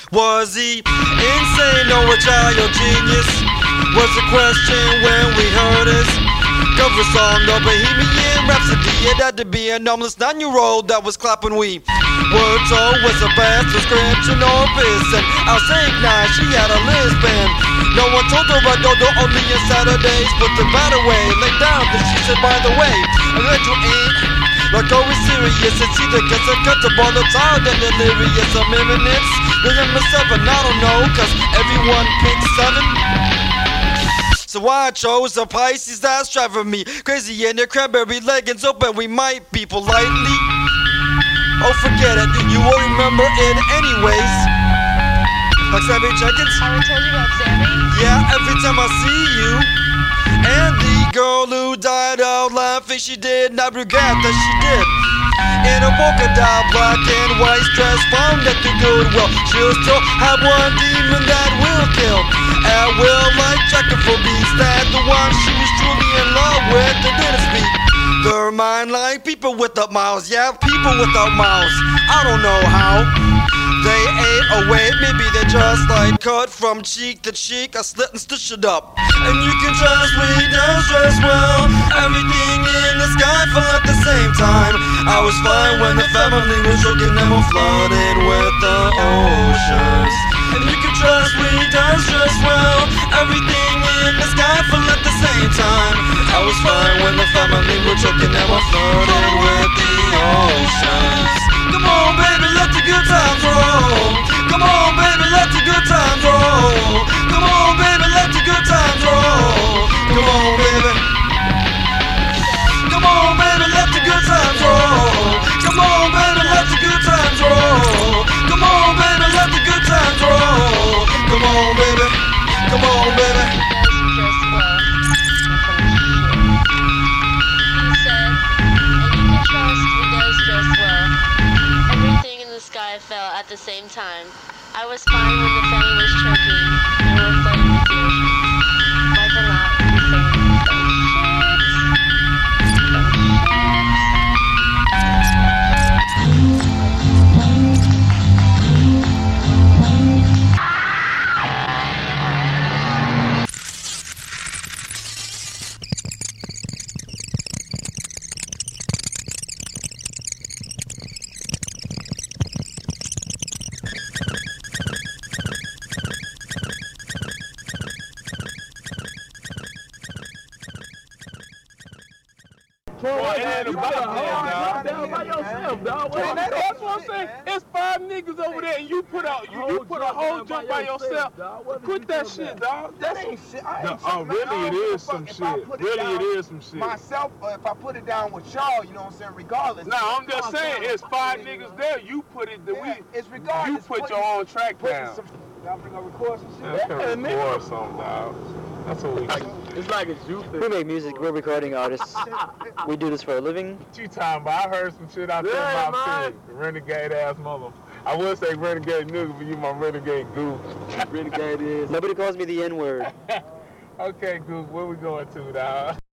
Was he insane or a child genius? Was the question when we heard his cover song, the Bohemian Rhapsody. It had to be an homeless 9-year-old that was clapping we were told was a best description or piss. And I'll say now she had a lisp and no one told her I do only on Saturdays. Put the bat away, lay down, then she said, by the way, I let you ain't like always serious. It's either gets a cut to ball the tired and delirious. I'm minutes, the number 7, I don't know, cause everyone picks 7. So I chose a Pisces that's driving me crazy in the cranberry leggings open. We might be politely. Oh, forget it, you will remember it anyways. Like Sammy Jenkins? I told you about Sammy? Yeah, every time I see you. And the girl who died out laughing, she did not regret that she did. In a polka dot, black and white dress, found at the Goodwill. She'll still have one demon that will kill at will, like checking for beats. That the one she was truly in love with, they didn't speak their mind like people without mouths. Yeah, people without mouths. I don't know how they ate away. Maybe they just like cut from cheek to cheek. I slit and stitch it up. And you can trust me, does dress well. Everything in the sky fell at the same time. I was fine when the family was joking and were flooded with the oceans. And you can trust me, does dress well. Everything in the sky fell at the same time. I was fine when the family were joking and were flooded with the oceans. Come on, baby, let the good times roll. Come on, baby, let the good times roll. Come on, baby, let the good times roll. Come on, baby. Come on, baby, let the good times roll. Come on, baby, let the good times roll. Come on, baby, let the good times roll. Come on, baby. Come on, baby. Fell at the same time. I was fine when the family was choking and were flooding with the ocean. Like or not, the same. You down by yourself, dog. That's what I'm saying. It's 5 niggas over there, and you put a whole jump by yourself. Quit that shit, dog. That ain't shit. Oh, really? It is some shit. Really, it is some shit. Myself, or if I put it down with y'all, you know what I'm saying? Regardless. No, I'm just saying, it's 5 niggas there. You put it. It's regardless. You put your own track down. Y'all bring a record some shit. Yeah, record something, dog. That's what we do. It's like a juice. We make music. We're recording artists. We do this for a living. What you talking about? I heard some shit out there about renegade ass mother. I would say renegade nigga, but you my renegade goof. Renegade is. Nobody calls me the N-word. Okay, goof. Where we going to, dog?